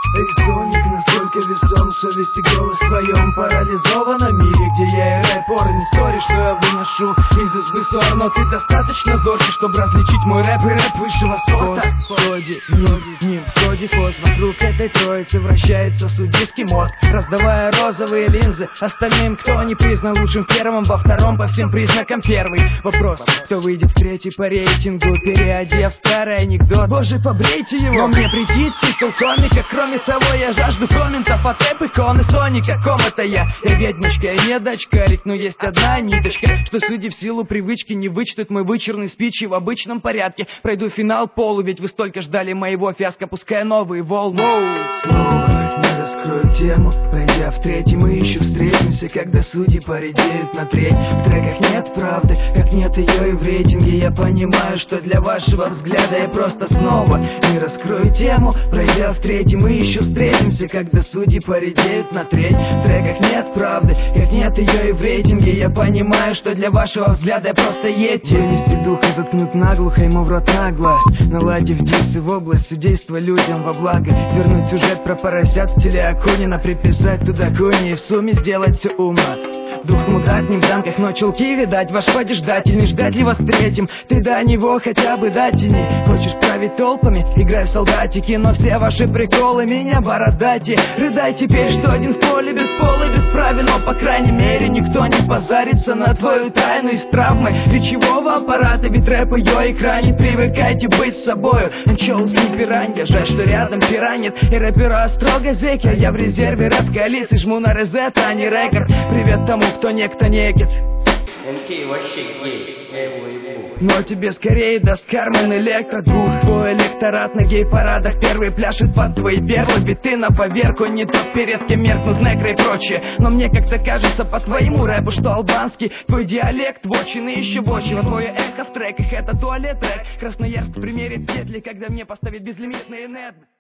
Эй, Соник, насколько весом совесть и голос в твоем парализованном мире, где я и рэп, не стори, что я выношу из избы ссор. Но ты достаточно зоркий, чтобы различить мой рэп и рэп высшего сорта. Господи, ним, кодифоз. Вокруг этой троицы вращается судейский мозг, раздавая розовые линзы остальным, кто не признан лучшим в первом, во втором по всем признакам первый. Вопрос, кто выйдет в третий по рейтингу, переодев старый анекдот. Боже, побрейте его. Но мне претит титул комика. Кроме того, я жажду комментов от рэп-иконы Соника. Ком это я ведьмочка, я не дочкарик, но есть одна ниточка, что судьи в силу привычки не вычтут мой вычурный спич, и в обычном порядке пройду финал полу, ведь вы столько ждали моего фиаско, пуская новые волны. Снова не раскрою тему, пойдя в третий, мы еще встретимся, когда судьи поредеют на треть. В треках нет правды, как нет ее и в рейтинге. Я понимаю, что для вашего взгляда я просто снова не раскрою тему, пройдя в третий, мы еще встретимся, когда судьи поредеют на треть. В треках нет правды, как нет ее и в рейтинге. Я понимаю, что для вашего взгляда я просто йети. Вынести духа, заткнуть наглухо, ему в рот нагло, наладив дисы в область судейства людям во благо. Свернуть сюжет про поросят в стиле Акунина, приписать туда куни и в сумме сделать все умно. Дух мудак не в замках, но чулки, видать, ваш подеждатель, не ждать ли вас третьим? Ты до него хотя бы дать тени. Хочешь править толпами, играй в солдатики, но все ваши приколы меня бородати. Рыдай теперь, что один в поле без пола, без правил, но по крайней мере никто не позарится на твою тайну из травмы речевого аппарата, ведь рэп ее экранит. Привыкайте быть с собою, анчоус не пиранья, жаль, что рядом пиранит. И рэпера строго зеки, а я в резерве рэп калис и жму на резет, а не рекорд. Привет тому, кто некто некит. МК вообще гей, я его ебу. Но тебе скорее даст Кармен электродвух. Твой электорат на гей-парадах первый пляшет под твои перлы. Биты на поверку, не то вперед, кем меркнут некры и прочее. Но мне как-то кажется по твоему рэпу, что албанский твой диалект вочины еще вочего. Твое эхо в треках — это туалет рэп. Красноярск примерит петли, когда мне поставит безлимитный нет.